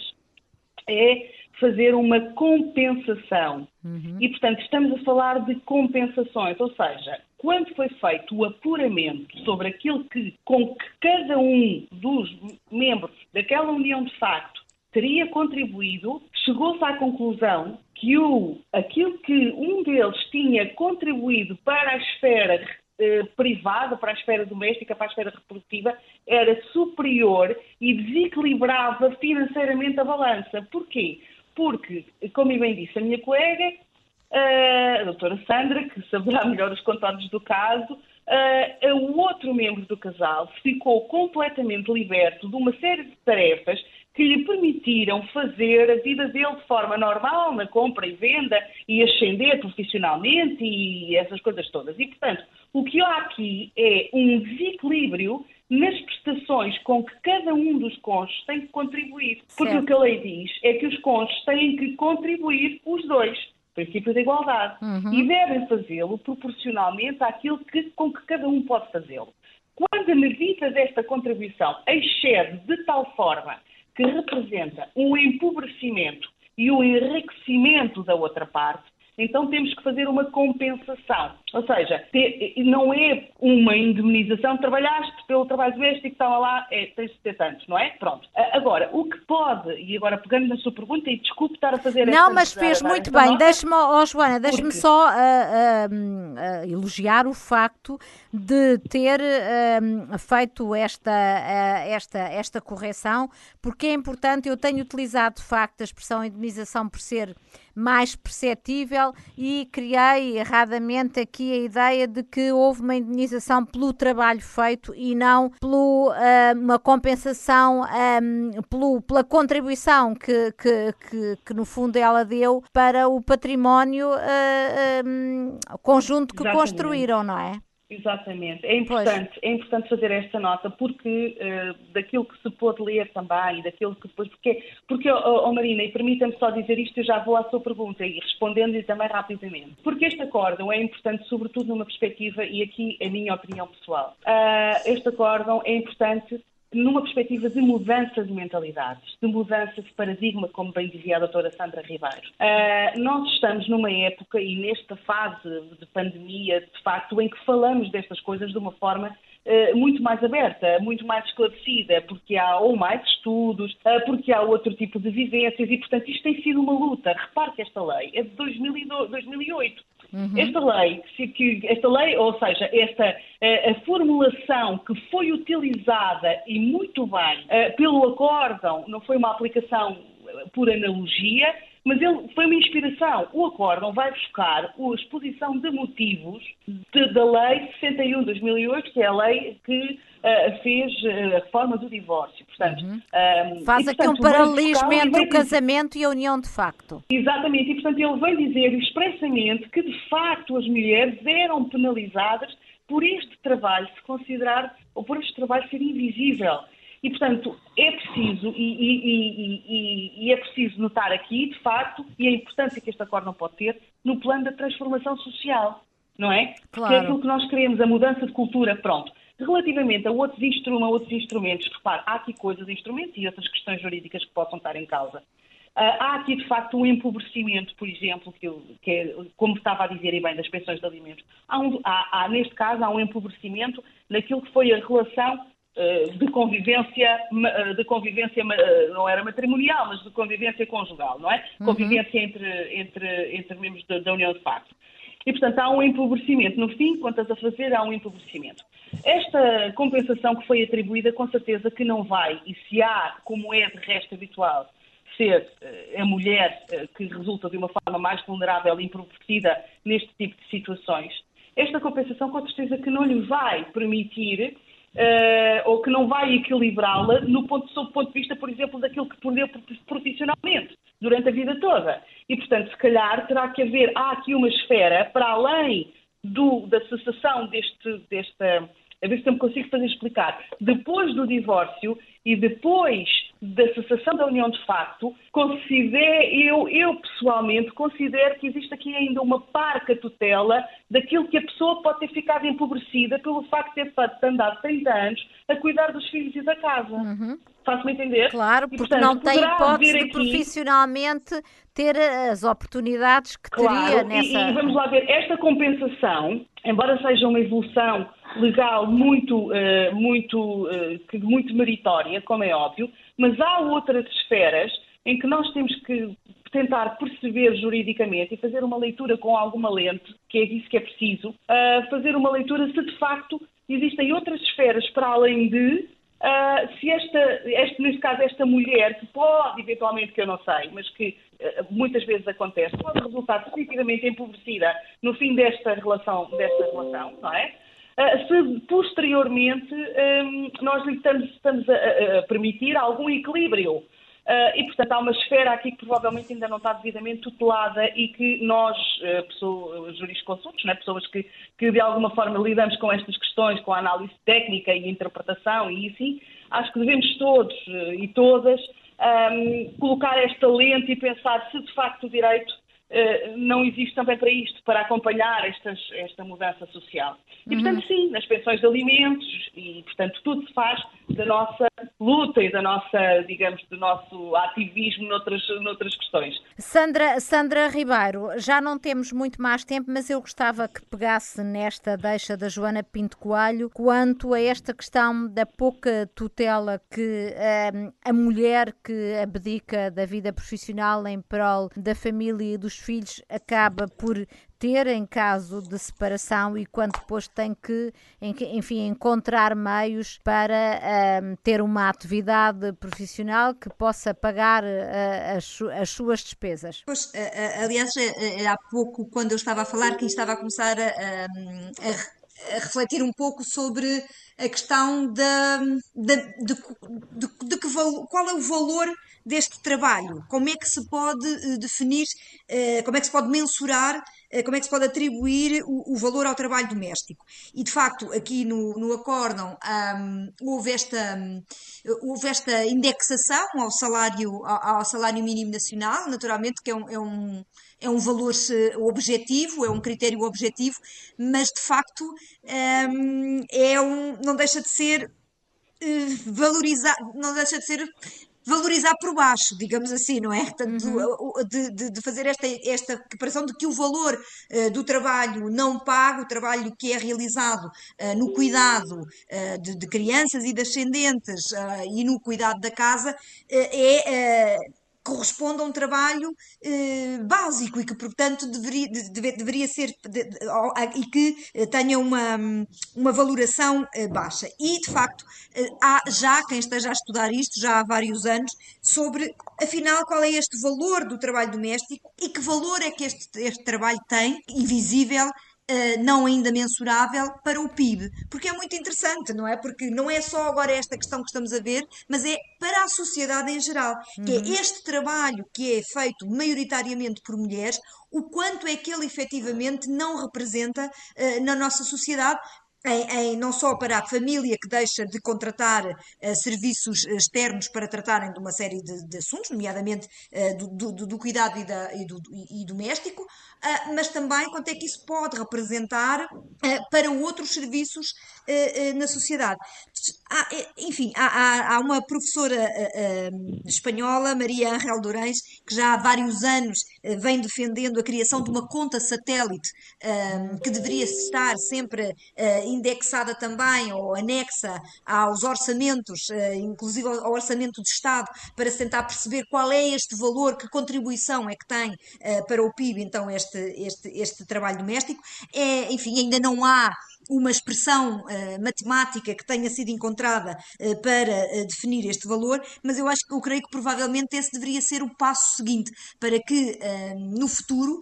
é fazer uma compensação. Uhum. E, portanto, estamos a falar de compensações, ou seja, quando foi feito o apuramento sobre aquilo que, com que cada um dos membros daquela união de facto teria contribuído, chegou-se à conclusão que o, aquilo que um deles tinha contribuído para a esfera eh, privada, para a esfera doméstica, para a esfera reprodutiva, era superior e desequilibrava financeiramente a balança. Porquê? Porque, como bem disse a minha colega, a doutora Sandra, que saberá melhor os contornos do caso, uh, o outro membro do casal ficou completamente liberto de uma série de tarefas que lhe permitiram fazer a vida dele de forma normal, na compra e venda, e ascender profissionalmente e essas coisas todas. E, portanto, o que há aqui é um desequilíbrio nas prestações com que cada um dos cônjuges tem que contribuir. Porque certo. O que a lei diz é que os cônjuges têm que contribuir os dois. Princípio da igualdade. Uhum. E devem fazê-lo proporcionalmente àquilo que, com que cada um pode fazê-lo. Quando a medida desta contribuição excede de tal forma que representa um empobrecimento e um enriquecimento da outra parte, então temos que fazer uma compensação. Ou seja, te, não é uma indemnização, trabalhaste pelo trabalho doméstico, estava lá, é, tens de ter tantos, não é? Pronto. Agora, o que pode, e agora pegando na sua pergunta, e desculpe estar a fazer esta... Não, mas fez muito bem. Deixe-me, oh, Joana, deixe-me Porque... só uh, uh, uh, elogiar o facto de ter uh, feito esta, uh, esta, esta correção, porque é importante. Eu tenho utilizado, de facto, a expressão indemnização por ser mais perceptível e criei erradamente aqui a ideia de que houve uma indemnização pelo trabalho feito e não pelo, uh, uma compensação um, pelo, pela contribuição que, que, que, que no fundo ela deu para o património uh, um, conjunto que Exatamente. Construíram, não é? Exatamente. É importante, é importante fazer esta nota porque uh, daquilo que se pôde ler também, daquilo que depois... Porque, porque oh, oh Marina, e permita-me só dizer isto, eu já vou à sua pergunta e respondendo-lhe também rapidamente. Porque este acórdão é importante, sobretudo numa perspectiva, e aqui é a minha opinião pessoal, uh, este acórdão é importante numa perspectiva de mudança de mentalidades, de mudança de paradigma, como bem dizia a doutora Sandra Ribeiro. Uh, nós estamos numa época e nesta fase de pandemia, de facto, em que falamos destas coisas de uma forma uh, muito mais aberta, muito mais esclarecida, porque há ou mais estudos, uh, porque há outro tipo de vivências e, portanto, isto tem sido uma luta. Repare que esta lei é de dois mil e oito. Uhum. Esta lei, esta lei, ou seja, esta a, a formulação que foi utilizada e muito bem uh, pelo acórdão, não foi uma aplicação por analogia, mas ele foi uma inspiração. O acórdão vai buscar a exposição de motivos de, da lei sessenta e um de dois mil e oito, que é a lei que uh, fez a reforma do divórcio. Portanto, uhum. um, Faz e, aqui portanto, um paralelismo entre o dizer... casamento e a união de facto. Exatamente, e portanto ele vem dizer expressamente que de facto as mulheres eram penalizadas por este trabalho se considerar, ou por este trabalho ser invisível. E, portanto, é preciso, e, e, e, e é preciso notar aqui, de facto, e a importância que este acórdão pode ter no plano da transformação social, não é? Claro. Porque é aquilo que nós queremos, a mudança de cultura, pronto. Relativamente a outros, instru- a outros instrumentos, repare, há aqui coisas, instrumentos e outras questões jurídicas que possam estar em causa. Uh, há aqui, de facto, um empobrecimento, por exemplo, que, eu, que é, como estava a dizer e bem, das pensões de alimentos. Há, um, há, há, neste caso, há um empobrecimento naquilo que foi a relação de convivência, de convivência, não era matrimonial, mas de convivência conjugal, não é? Uhum. Convivência entre, entre, entre membros da, da união de facto. E, portanto, há um empobrecimento. No fim, quanto a fazer, há um empobrecimento. Esta compensação que foi atribuída, com certeza que não vai, e se há, como é de resto habitual, ser a mulher que resulta de uma forma mais vulnerável e empobrecida neste tipo de situações, esta compensação, com certeza que não lhe vai permitir Uh, ou que não vai equilibrá-la no ponto, sob o ponto de vista, por exemplo, daquilo que perdeu profissionalmente durante a vida toda. E, portanto, se calhar terá que haver, há aqui uma esfera, para além do, da cessação deste, desta, a ver se eu me consigo fazer explicar, depois do divórcio e depois da cessação da união de facto, considero, eu, eu pessoalmente considero que existe aqui ainda uma parca tutela daquilo que a pessoa pode ter ficado empobrecida pelo facto de ter andado trinta anos a cuidar dos filhos e da casa. Uhum. Faço-me entender? Claro, porque, portanto, não tem hipótese de aqui... profissionalmente ter as oportunidades que claro, teria nessa... E, e vamos lá ver, esta compensação, embora seja uma evolução legal muito, uh, muito, uh, muito meritória, como é óbvio, mas há outras esferas em que nós temos que tentar perceber juridicamente e fazer uma leitura com alguma lente, que é isso que é preciso, uh, fazer uma leitura se de facto existem outras esferas para além de uh, se esta, este, neste caso, esta mulher, que pode, eventualmente, que eu não sei, mas que uh, muitas vezes acontece, pode resultar definitivamente empobrecida no fim desta relação, desta relação, não é? Uh, se posteriormente um, nós lhe estamos, estamos a, a permitir algum equilíbrio. Uh, e, portanto, há uma esfera aqui que provavelmente ainda não está devidamente tutelada e que nós, uh, pessoas, jurisconsultos, né, pessoas que, que de alguma forma lidamos com estas questões, com a análise técnica e interpretação e assim, acho que devemos todos uh, e todas um, colocar esta lente e pensar se de facto o direito Uh, não existe também para isto, para acompanhar estas, esta mudança social. E, portanto, uhum. sim, nas pensões de alimentos e, portanto, tudo se faz da nossa luta e da nossa, digamos, do nosso ativismo noutras, noutras questões. Sandra, Sandra Ribeiro, já não temos muito mais tempo, mas eu gostava que pegasse nesta deixa da Joana Pinto Coelho quanto a esta questão da pouca tutela que um, a mulher que abdica da vida profissional em prol da família e dos filhos acaba por ter em caso de separação e quando depois tem que, enfim, encontrar meios para um, ter uma atividade profissional que possa pagar uh, as, as suas despesas. Pois, aliás, há pouco, quando eu estava a falar, quem estava a começar a, a, refletir um pouco sobre a questão da, da, de, de, de que valo, qual é o valor deste trabalho, como é que se pode uh, definir, uh, como é que se pode mensurar, uh, como é que se pode atribuir o, o valor ao trabalho doméstico. E de facto aqui no, no acórdão um, houve, esta, um, houve esta indexação ao salário, ao, ao salário mínimo nacional, naturalmente que é um, é um É um valor objetivo, é um critério objetivo, mas de facto é um, não deixa de ser valorizar, não deixa de ser valorizar por baixo, digamos assim, não é? Portanto, uhum. de, de, de fazer esta, esta preparação de que o valor uh, do trabalho não pago, o trabalho que é realizado uh, no cuidado uh, de, de crianças e descendentes uh, e no cuidado da casa uh, é... Uh, corresponde a um trabalho eh, básico e que, portanto, deveria, deve, deveria ser de, de, e que tenha uma, uma valoração eh, baixa. E, de facto, eh, há já quem esteja a estudar isto, já há vários anos, sobre, afinal, qual é este valor do trabalho doméstico e que valor é que este, este trabalho tem, invisível, Uh, não ainda mensurável, para o P I B, porque é muito interessante, não é? Porque não é só agora esta questão que estamos a ver, mas é para a sociedade em geral, uhum. que é este trabalho que é feito maioritariamente por mulheres, o quanto é que ele efetivamente não representa uh, na nossa sociedade, Em, em, não só para a família que deixa de contratar uh, serviços externos para tratarem de uma série de, de assuntos, nomeadamente uh, do, do, do cuidado e, da, e, do, e, e doméstico, uh, mas também quanto é que isso pode representar uh, para outros serviços uh, uh, na sociedade. Há, enfim, há, há, há uma professora uh, uh, espanhola, Maria Ángel Durães, que já há vários anos uh, vem defendendo a criação de uma conta satélite uh, que deveria estar sempre uh, indexada também ou anexa aos orçamentos, inclusive ao orçamento de Estado, para se tentar perceber qual é este valor, que contribuição é que tem para o P I B, então, este, este, este trabalho doméstico. É, enfim, ainda não há uma expressão uh, matemática que tenha sido encontrada uh, para uh, definir este valor, mas eu acho que eu creio que provavelmente esse deveria ser o passo seguinte para que uh, no futuro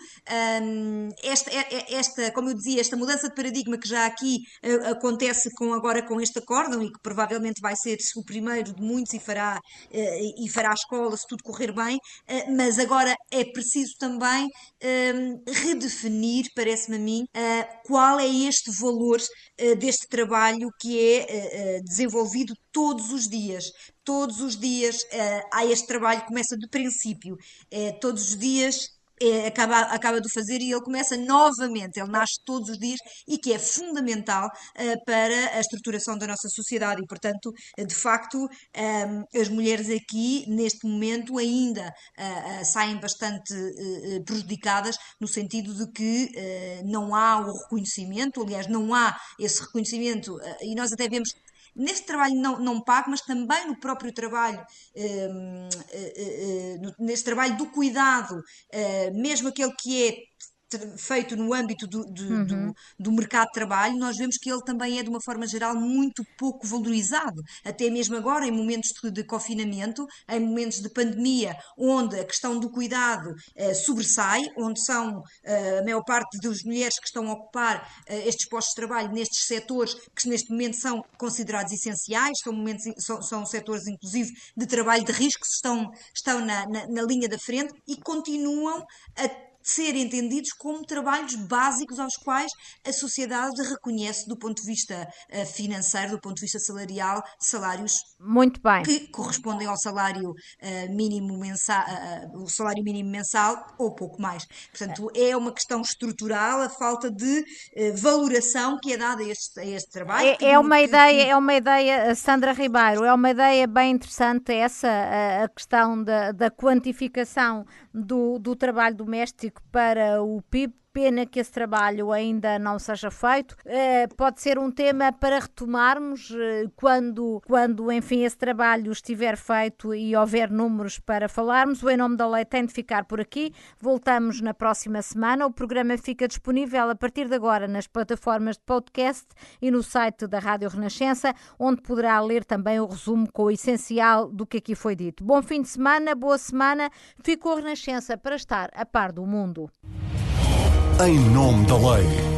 um, esta, esta, como eu dizia, esta mudança de paradigma que já aqui uh, acontece com, agora com este acórdão e que provavelmente vai ser o primeiro de muitos e fará, uh, e fará a escola se tudo correr bem, uh, mas agora é preciso também uh, redefinir, parece-me a mim, uh, qual é este valor deste trabalho que é uh, desenvolvido todos os dias. Todos os dias uh, há este trabalho que começa de princípio. Uh, todos os dias uh, acaba, acaba de fazer e ele começa novamente. Ele nasce todos os dias e que é fundamental uh, para a estruturação da nossa sociedade. E, portanto, uh, de facto, um, as mulheres aqui, neste momento, ainda uh, uh, saem bastante uh, prejudicadas no sentido de que uh, não há o reconhecimento, aliás, não há esse reconhecimento, uh, e nós até vemos neste trabalho não, não pago, mas também no próprio trabalho, um, uh, uh, uh, neste trabalho do cuidado, uh, mesmo aquele que é feito no âmbito do, do, uhum. do, do mercado de trabalho, nós vemos que ele também é, de uma forma geral, muito pouco valorizado, até mesmo agora, em momentos de, de confinamento, em momentos de pandemia, onde a questão do cuidado eh, sobressai, onde são eh, a maior parte das mulheres que estão a ocupar eh, estes postos de trabalho nestes setores que neste momento são considerados essenciais, são, momentos, são, são setores, inclusive, de trabalho de risco, estão, estão na, na, na linha da frente e continuam a ser entendidos como trabalhos básicos aos quais a sociedade reconhece do ponto de vista uh, financeiro, do ponto de vista salarial, salários muito bem. que correspondem ao salário uh, mínimo mensal, uh, o salário mínimo mensal ou pouco mais. Portanto, é uma questão estrutural a falta de uh, valoração que é dada a este, a este trabalho. É, que, é uma que, ideia, que... é uma ideia, Sandra Ribeiro, é uma ideia bem interessante essa, a, a questão da, da quantificação do, do trabalho doméstico para o P I B. Pena que esse trabalho ainda não seja feito. Uh, pode ser um tema para retomarmos uh, quando, quando, enfim, esse trabalho estiver feito e houver números para falarmos. O Em Nome da Lei tem de ficar por aqui. Voltamos na próxima semana. O programa fica disponível a partir de agora nas plataformas de podcast e no site da Rádio Renascença, onde poderá ler também o resumo com o essencial do que aqui foi dito. Bom fim de semana, boa semana. Ficou a Renascença para estar a par do mundo. Em Nome da Lei.